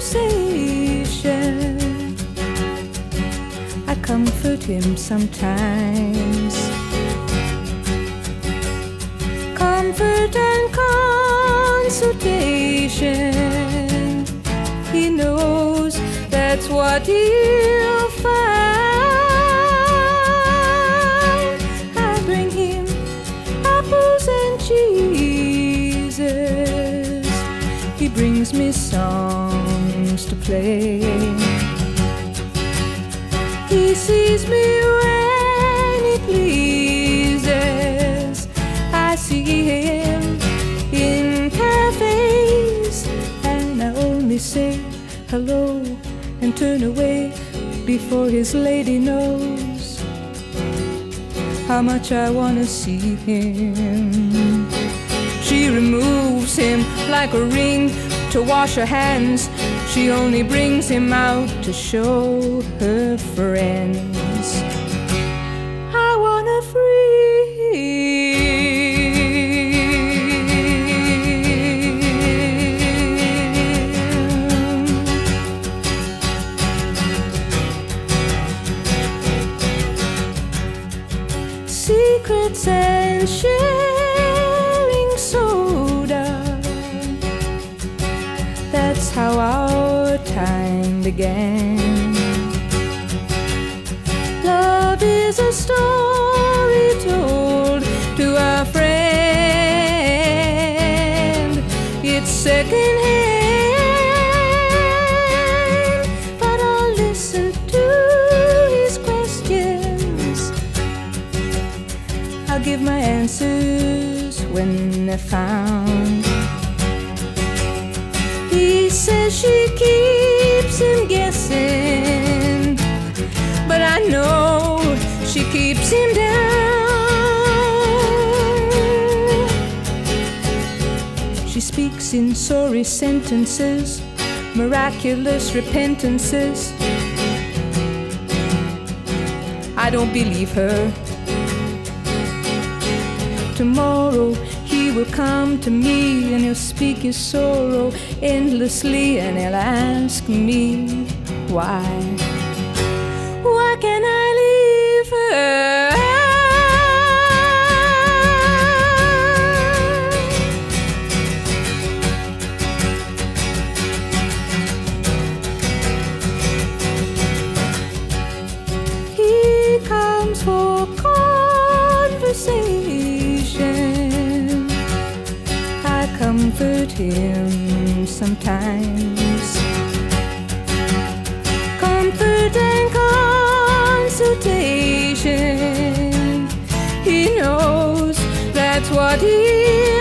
conversation. I comfort him sometimes. Comfort and consultation. He knows that's what he'll find. I bring him apples and cheeses. He brings me songs to play. He sees me when he pleases. I see him in cafes, and I only say hello and turn away before his lady knows how much I wanna see him. She removes him like a ring to wash her hands. She only brings him out to show her friends. I wanna free. Secrets and sharing soda. That's how our time began. Love is a story told to a friend. It's secondhand, but I'll listen to his questions. I'll give my answers when they're found. He says she keeps him guessing, but I know she keeps him down. She speaks in sorry sentences, miraculous repentances. I don't believe her. Tomorrow he will come to me and he'll speak his sorrow endlessly, and he'll ask me why. Why can't I leave her? He comes for conversation. I comfort him sometimes. Comfort and consultation. He knows that's what he